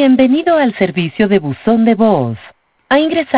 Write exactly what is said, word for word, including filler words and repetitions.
Bienvenido al servicio de buzón de voz. Ha ingresado